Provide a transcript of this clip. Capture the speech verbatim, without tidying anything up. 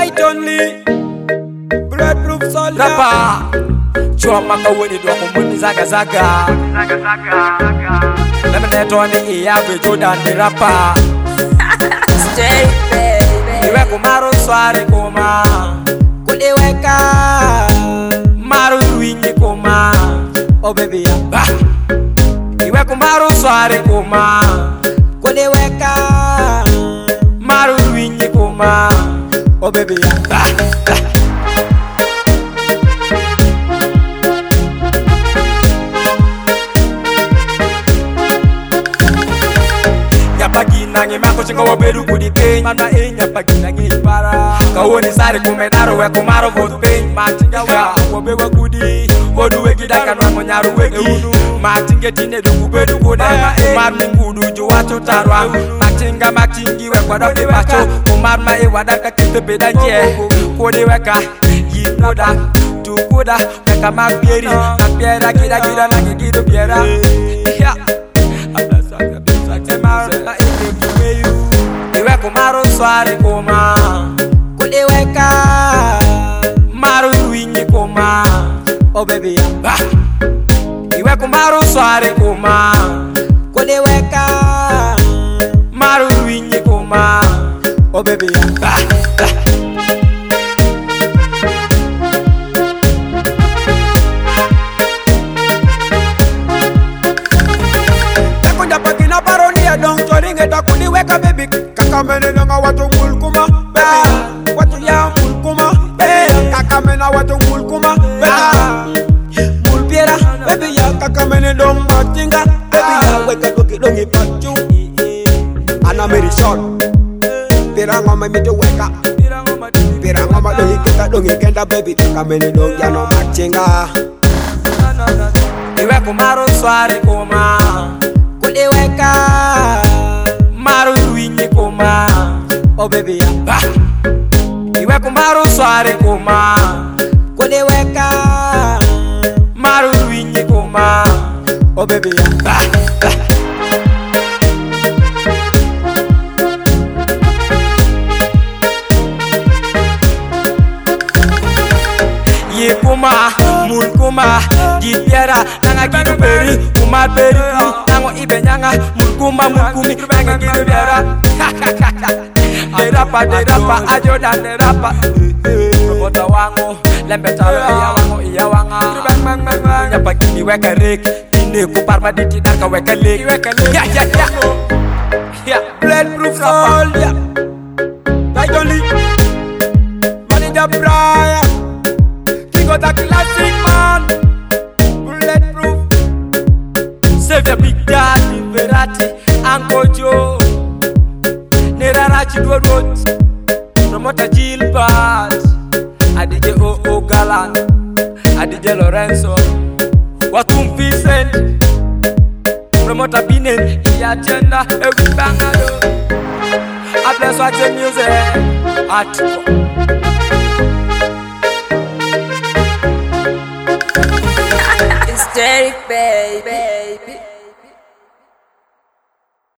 Titan Lee, Bulletproof Soldier. Rapper, choma kawini dwa kumuni zaga zaga. Let me net on the ear with Jordan the rapper. Stay baby. Iwe kumaro swari kuma, Kuliweka maru ruingi kuma. oh baby ya Bah, iwe kumaro swari kuma, kuliweka maru ruingi kuma. oh baby ya Bah, bah. Nyapagi nangi mako chingo waberu kudi pain. Mama e nyapagi nangi para. Kawoni sari kumedaro we kumaro vote pain. Machinga wa wabewa kudi. Wodu wegi daka nwa monyaru wegi. Machinge tine duku bedu kuda. Kumar mungudu jo watu tarwa. Machinga machingi we kwa doki wacho. Kumar ma e wadaka kite bedanje. Kode weka yipoda. Tukuda weka mapieri. Mapiera gida gida nangi gido piera. Yeah. Iwe kumaro swari kuma, kuliweka maru ruingi kuma. oh baby ya Bah, iwe kumaro swari kuma, kuliweka maru ruingi kuma. oh baby ya Bah, bah. Pakina baroni ya dong tori ngeta kuliweka baby kakamene nanga watu mulkuma baby watu ya mulkuma baby kakamena watu mulkuma baby mulpiera baby ya kakamene dong matinga baby ya weka doki dongi pachu ana meri short pira ngoma mito weka pira ngoma dongi kenda dongi kenda baby kakamene dong ya no matinga Iwe kumaro swari kuma, kuliweka maru ruingi kuma. oh baby ya Bah, iwe kumaro swari kuma, kuliweka maru ruingi kuma. oh baby ya Bah, bah. Ye kuma, mul kuma, gipiera, nanga gidu beri, kumar beri ku, nango ibe nyanga, mul kuma, mul kumi, nanga gidu bera. De rapa, de rapa, ajo dan de rapa. Promota wango, lembe talo iya wango iya wanga. Punya pagi ni weka rek, tine ku parma di tidan ka weka lek. Ya ya ya. Ya, Bulletproof Soldier, Titan Lee, Manager Brian, King of the classic man, Bulletproof, save the big daddy, Verratti, Uncle Joe. Nerarachi Road, Promoter Gilbert, Adije O O Galan, Adije Lorenzo, Watum Vincent, Promoter Binen, Iagenda, every bangado. I bless watching music. At Stay baby.